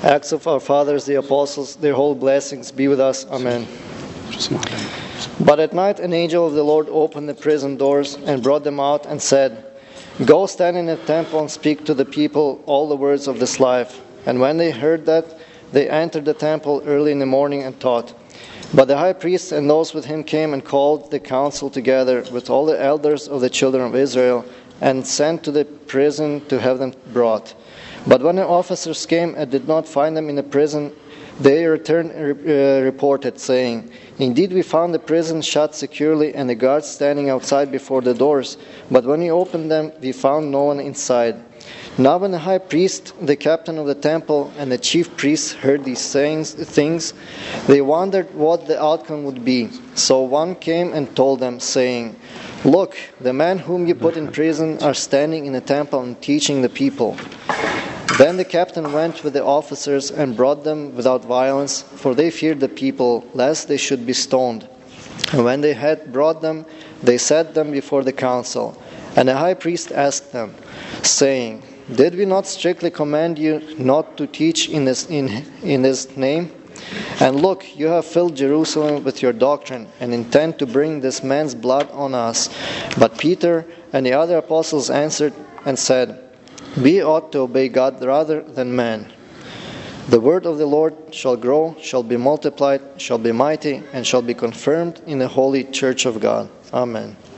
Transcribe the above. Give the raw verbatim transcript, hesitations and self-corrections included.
Acts of our fathers, the apostles, their whole blessings be with us. Amen. But at night an angel of the Lord opened the prison doors and brought them out and said, Go stand in the temple and speak to the people all the words of this life. And when they heard that, they entered the temple early in the morning and taught. But the high priest and those with him came and called the council together with all the elders of the children of Israel and sent to the prison to have them brought. But when the officers came and did not find them in the prison, they returned and uh, reported, saying, Indeed, we found the prison shut securely and the guards standing outside before the doors. But when we opened them, we found no one inside. Now when the high priest, the captain of the temple, and the chief priests heard these sayings, things, they wondered what the outcome would be. So one came and told them, saying, Look, the men whom you put in prison are standing in the temple and teaching the people. Then the captain went with the officers and brought them without violence, for they feared the people, lest they should be stoned. And when they had brought them, they set them before the council. And the high priest asked them, saying, Did we not strictly command you not to teach in this, in, in this name? And look, you have filled Jerusalem with your doctrine, and intend to bring this man's blood on us. But Peter and the other apostles answered and said, We ought to obey God rather than man. The word of the Lord shall grow, shall be multiplied, shall be mighty, and shall be confirmed in the holy church of God. Amen.